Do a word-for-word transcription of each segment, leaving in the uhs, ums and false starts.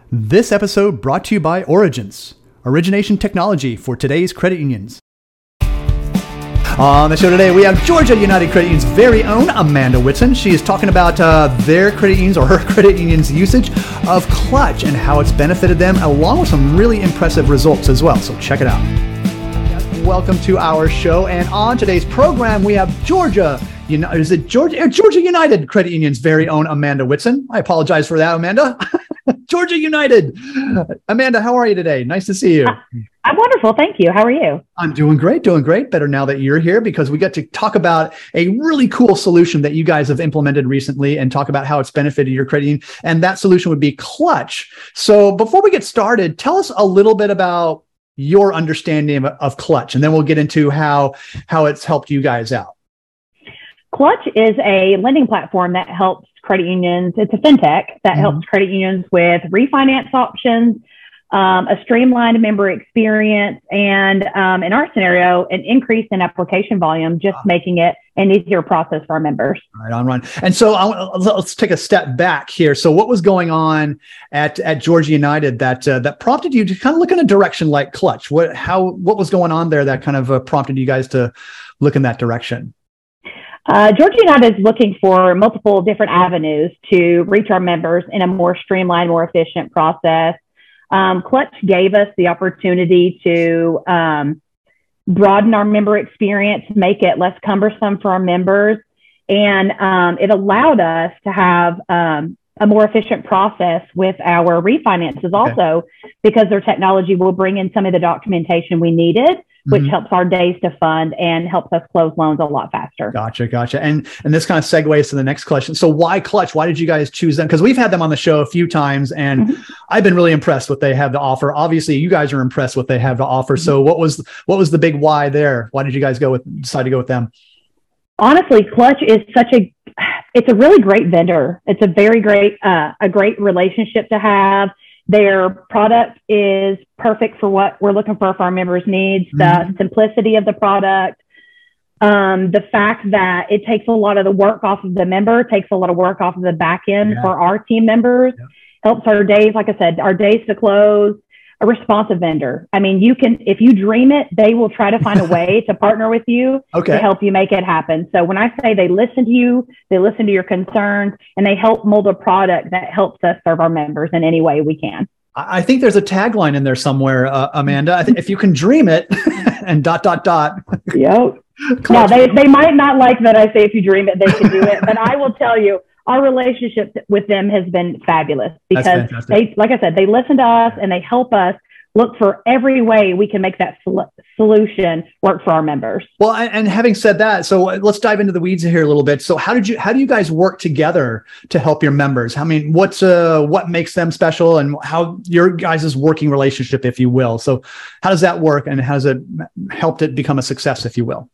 This episode brought to you by Origence, origination technology for today's credit unions. On the show today, we have Georgia United Credit Union's very own Amanda Whitson. She is talking about uh, their credit unions, or her credit union's usage of Clutch and how it's benefited them, along with some really impressive results as well. So check it out. Welcome to our show. And on today's program, we have Georgia United, is it Georgia, Georgia United Credit Union's very own Amanda Whitson. I apologize for that, Amanda. Georgia United. Amanda, how are you today? Nice to see you. I'm wonderful. Thank you. How are you? I'm doing great, doing great. Better now that you're here because we get to talk about a really cool solution that you guys have implemented recently and talk about how it's benefited your credit union. And that solution would be Clutch. So before we get started, tell us a little bit about your understanding of, of Clutch, and then we'll get into how, how it's helped you guys out. Clutch is a lending platform that helps credit unions. It's a fintech that mm-hmm. helps credit unions with refinance options, um, a streamlined member experience, and um, in our scenario, an increase in application volume, just wow. making it an easier process for our members. Right on, Ron. And so I, let's take a step back here. So what was going on at, at Georgia United that uh, that prompted you to kind of look in a direction like Clutch? What how what was going on there that kind of uh, prompted you guys to look in that direction? Uh, Georgia United is looking for multiple different avenues to reach our members in a more streamlined, more efficient process. Um, Clutch gave us the opportunity to um, broaden our member experience, make it less cumbersome for our members, and um, it allowed us to have um, a more efficient process with our refinances okay. also, because their technology will bring in some of the documentation we needed, which mm-hmm. helps our days to fund and helps us close loans a lot faster. Gotcha, gotcha. And and this kind of segues to the next question. So why Clutch? Why did you guys choose them? Because we've had them on the show a few times, and mm-hmm. I've been really impressed with what they have to offer. Obviously, you guys are impressed with what they have to offer. Mm-hmm. So what was what was the big why there? Why did you guys go with decide to go with them? Honestly, Clutch is such a it's a really great vendor. It's a very great uh, a great relationship to have. Their product is perfect for what we're looking for for our members' needs. Mm-hmm. The simplicity of the product, um, the fact that it takes a lot of the work off of the member, takes a lot of work off of the back end yeah. for our team members, yeah. helps our days, like I said, our days to close. A responsive vendor. I mean, you can, if you dream it, they will try to find a way to partner with you okay. to help you make it happen. So when I say they listen to you, they listen to your concerns, and they help mold a product that helps us serve our members in any way we can. I think there's a tagline in there somewhere, uh, Amanda. I think if you can dream it and dot, dot, dot. Yep. No, they, they might not like that I say if you dream it, they can do it. But I will tell you, our relationship with them has been fabulous because they, like I said, they listen to us and they help us look for every way we can make that sol- solution work for our members. Well, and having said that, so let's dive into the weeds here a little bit. So how did you, how do you guys work together to help your members? I mean, what's, uh, what makes them special and how your guys' working relationship, if you will? So how does that work and how has it helped it become a success, if you will?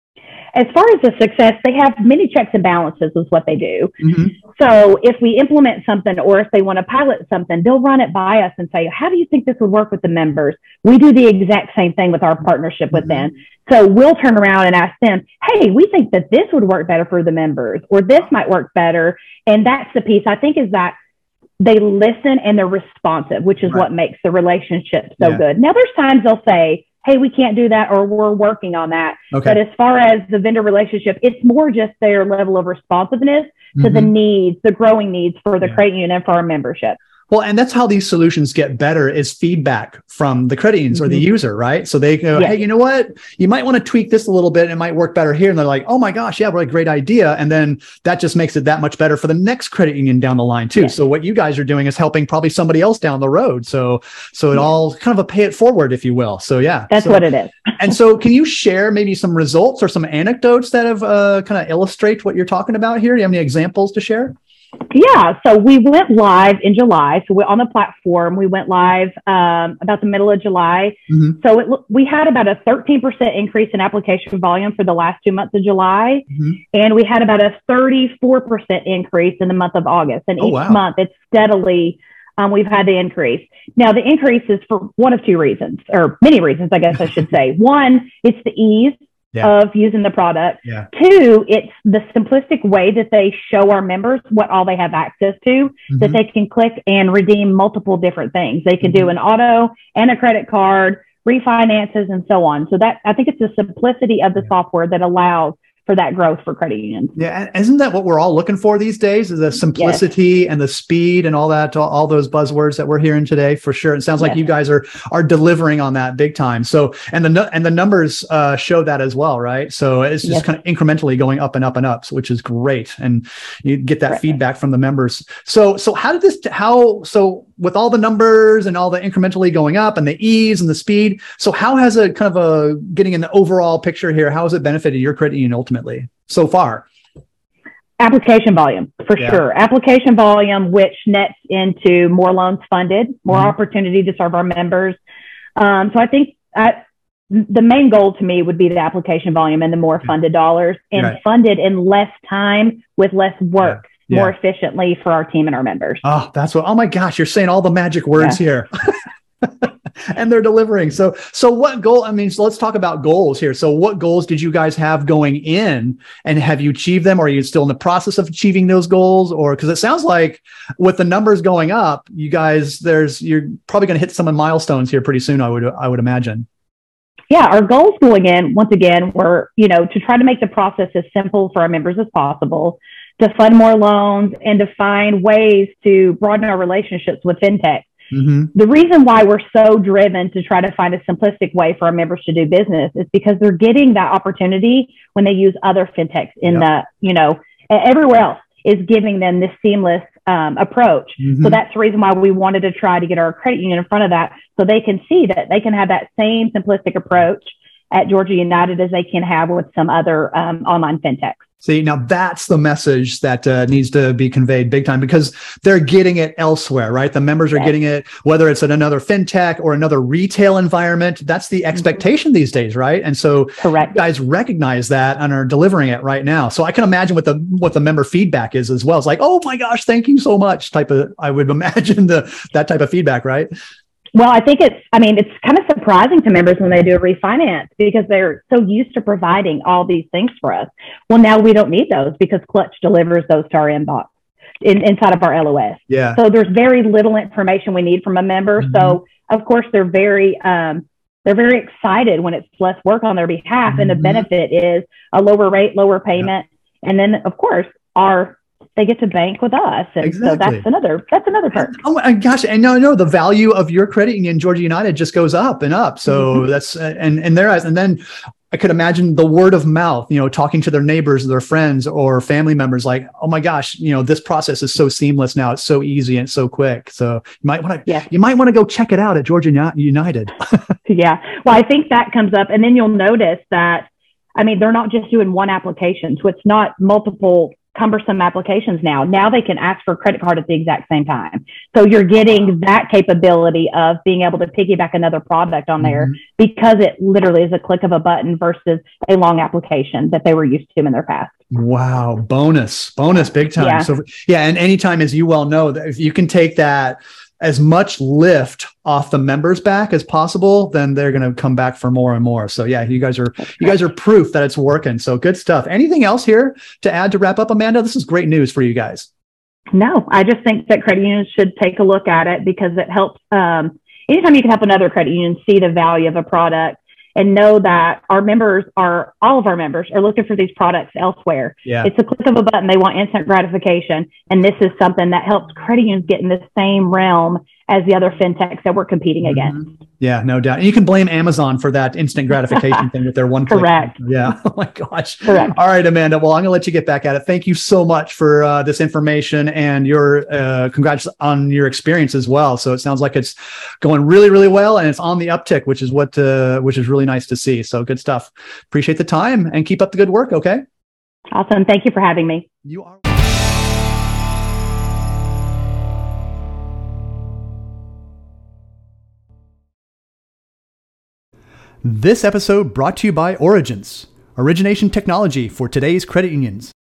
As far as the success, they have many checks and balances is what they do. Mm-hmm. So if we implement something or if they want to pilot something, they'll run it by us and say, how do you think this would work with the members? We do the exact same thing with our partnership with mm-hmm. them. So we'll turn around and ask them, hey, we think that this would work better for the members, or this might work better. And that's the piece I think is that they listen and they're responsive, which is right. what makes the relationship so yeah. good. Now there's times they'll say, hey, we can't do that, or we're working on that. Okay. But as far as the vendor relationship, it's more just their level of responsiveness to mm-hmm. the needs, the growing needs for the yeah. credit union and for our membership. Well, and that's how these solutions get better is feedback from the credit unions mm-hmm. or the user, right? So they go, yes. hey, you know what? You might want to tweak this a little bit. It might work better here. And they're like, oh my gosh, yeah, what a great idea. And then that just makes it that much better for the next credit union down the line too. Yes. So what you guys are doing is helping probably somebody else down the road. So, so it yes. all kind of a pay it forward, if you will. So yeah. That's so, what it is. And so can you share maybe some results or some anecdotes that have uh, kind of illustrate what you're talking about here? Do you have any examples to share? Yeah, so we went live in July. So we're on the platform. We went live um, about the middle of July. Mm-hmm. So it, we had about a thirteen percent increase in application volume for the last two months of July. Mm-hmm. And we had about a thirty-four percent increase in the month of August. And oh, each wow. month it's steadily, um, we've had the increase. Now the increase is for one of two reasons, or many reasons, I guess I should say. One, it's the ease yeah. of using the product. Yeah. Two, it's the simplistic way that they show our members what all they have access to, mm-hmm. that they can click and redeem multiple different things. They can mm-hmm. do an auto and a credit card, refinances, and so on. So that, I think it's the simplicity of the yeah. software that allows for that growth for credit unions. Yeah. And isn't that what we're all looking for these days, is the simplicity yes. and the speed and all that, all, all those buzzwords that we're hearing today, for sure. It sounds like yes. you guys are, are delivering on that big time. So, and the, and the numbers uh, show that as well, right? So it's just yes. kind of incrementally going up and up and up, which is great. And you get that right. feedback from the members. So, so how did this, how, so with all the numbers and all the incrementally going up and the ease and the speed, so how has a kind of a getting an overall picture here, how has it benefited your credit union ultimately so far? Application volume, for yeah. sure. Application volume, which nets into more loans funded, more mm-hmm. opportunity to serve our members. Um, so I think I, the main goal to me would be the application volume and the more funded dollars, and right. funded in less time with less work. Yeah. Yeah. more efficiently for our team and our members. Oh, that's what, oh my gosh, you're saying all the magic words yeah. here. And they're delivering. So, so what goal, I mean, so let's talk about goals here. So what goals did you guys have going in, and have you achieved them? Or are you still in the process of achieving those goals? Or, because it sounds like with the numbers going up, you guys, there's, you're probably going to hit some milestones here pretty soon, I would, I would imagine. Yeah, our goals going in, once again, were, you know, to try to make the process as simple for our members as possible, to fund more loans, and to find ways to broaden our relationships with fintech. Mm-hmm. The reason why we're so driven to try to find a simplistic way for our members to do business is because they're getting that opportunity when they use other fintechs in yep. the, you know, everywhere else is giving them this seamless um, approach. Mm-hmm. So that's the reason why we wanted to try to get our credit union in front of that, so they can see that they can have that same simplistic approach at Georgia United as they can have with some other um, online fintechs. See, now that's the message that uh, needs to be conveyed big time, because they're getting it elsewhere, right? The members are yes. getting it, whether it's in another fintech or another retail environment. That's the expectation mm-hmm. these days, right? And so Correct. You guys recognize that and are delivering it right now. So I can imagine what the what the member feedback is as well. It's like, oh my gosh, thank you so much type of, I would imagine the that type of feedback, right? Well, I think it's, I mean, it's kind of surprising to members when they do a refinance, because they're so used to providing all these things for us. Well, now we don't need those because Clutch delivers those to our inbox in, inside of our L O S. Yeah. So there's very little information we need from a member. Mm-hmm. So of course they're very, um, they're very excited when it's less work on their behalf. Mm-hmm. And the benefit is a lower rate, lower payment. Yeah. And then of course our they get to bank with us. And exactly. so that's another, that's another perk. Oh my gosh. And no, no, the value of your credit union, Georgia United, just goes up and up. So mm-hmm. that's, uh, and, and their eyes. And then I could imagine the word of mouth, you know, talking to their neighbors, their friends or family members, like, oh my gosh, you know, this process is so seamless now. It's so easy and so quick. So you might want to, yeah. you might want to go check it out at Georgia United. Yeah. Well, I think that comes up, and then you'll notice that, I mean, they're not just doing one application. So it's not multiple cumbersome applications now. Now they can ask for a credit card at the exact same time. So you're getting that capability of being able to piggyback another product on there, mm-hmm. because it literally is a click of a button versus a long application that they were used to in their past. Wow. Bonus, bonus, big time. Yeah. So yeah. And anytime, as you well know, that if you can take that as much lift off the members' back as possible, then they're going to come back for more and more. So yeah, you guys are, you guys are proof that it's working. So good stuff. Anything else here to add to wrap up, Amanda? This is great news for you guys. No, I just think that credit unions should take a look at it, because it helps. Um, anytime you can help another credit union see the value of a product and know that our members are, all of our members are looking for these products elsewhere. Yeah. It's a click of a button. They want instant gratification. And this is something that helps credit unions get in the same realm as the other fintechs that we're competing against. Mm-hmm. Yeah, no doubt. And you can blame Amazon for that instant gratification thing with their one click. Correct. Yeah. Oh my gosh. Correct. All right, Amanda. Well, I'm going to let you get back at it. Thank you so much for uh, this information, and your uh, congrats on your experience as well. So it sounds like it's going really, really well, and it's on the uptick, which is what, uh, which is really nice to see. So good stuff. Appreciate the time, and keep up the good work. Okay. Awesome. Thank you for having me. You are. This episode brought to you by Origence, origination technology for today's credit unions.